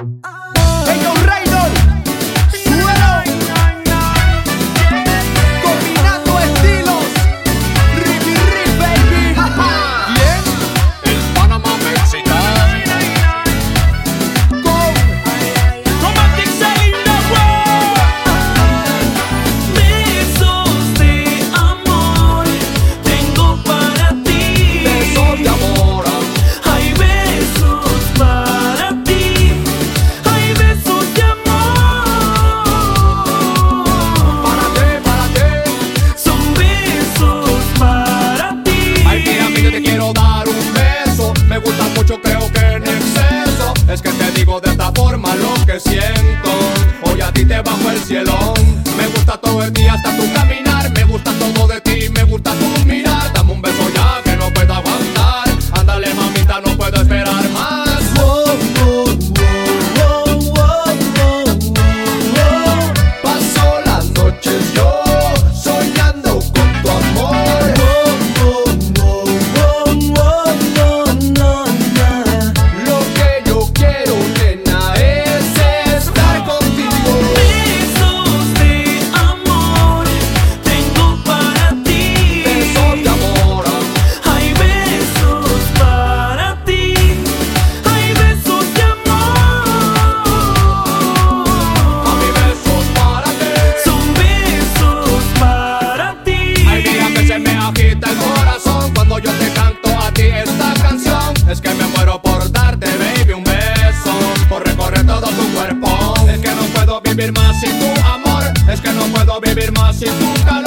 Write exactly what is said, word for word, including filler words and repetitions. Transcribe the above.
Ellos Raydor, suelo, combinando estilos. Ricky Rick, baby. ¿Quién? El Panamá Mexicano. Con Romantic Selling Network. Besos de amor tengo para ti. Besos de amor. Hay besos para ti. Hay besos de amor. Para ti, para ti. Son besos para ti. Ay, mira, mira, te quiero dar un beso. Me gusta mucho, creo que en exceso. Es que te digo de esta forma lo que siento. Hoy a ti te bajo el cielo. Me gusta todo de ti, hasta tu caminar. Me gusta todo de ti, me gusta tu mirar. Dame un beso ya que no puedo aguantar. Ándale, mamita, no puedo esperar más. Paso las noches yo soñando con tu amor. Lo que yo quiero, nena, es estar contigo. Besos de amor tengo para ti. Besos de amor. Hay besos para ti. Hay besos de amor. Mami, besos para ti. Son besos para ti. Ay, mira que se me agita el corazón cuando yo te canto a ti esta canción. Es que me muero por darte, baby, un beso, por recorrer todo tu cuerpo. Es que no puedo vivir más sin tu amor. Es que no puedo vivir más sin tu calor.